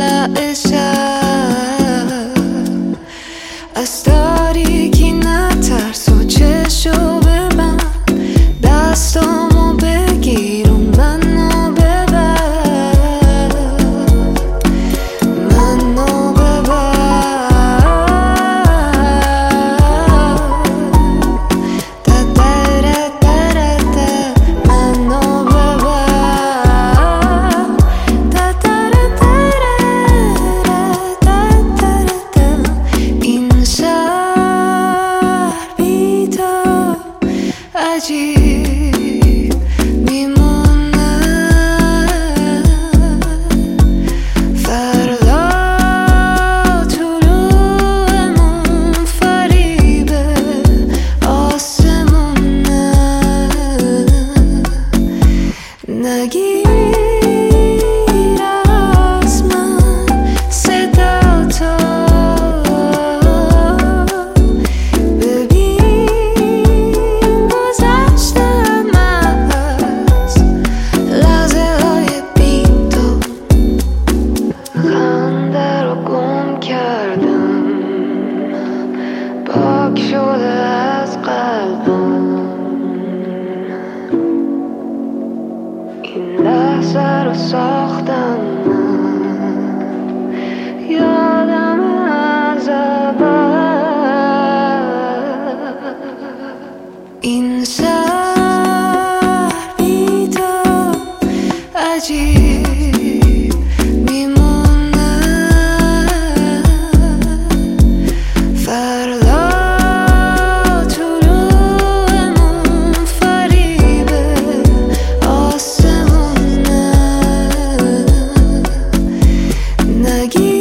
مشتعل شب از تاریکی نترس و چشو ببند دستامو بگیر و منو ببر منو ببر منو ببر این شهر بی تو عجیب میمونه فردا طلوعمون فریبه آسمونه نگیر از من صدا تو ببین گذشتم از لحظه های بی تو خنده رو گم کردم پاک شده از قلبم این لحظه رو ساختم من یادم از اول این شهر بی تو عجیب میمونه فردا طلوعمون فریبه آسمونه نگیر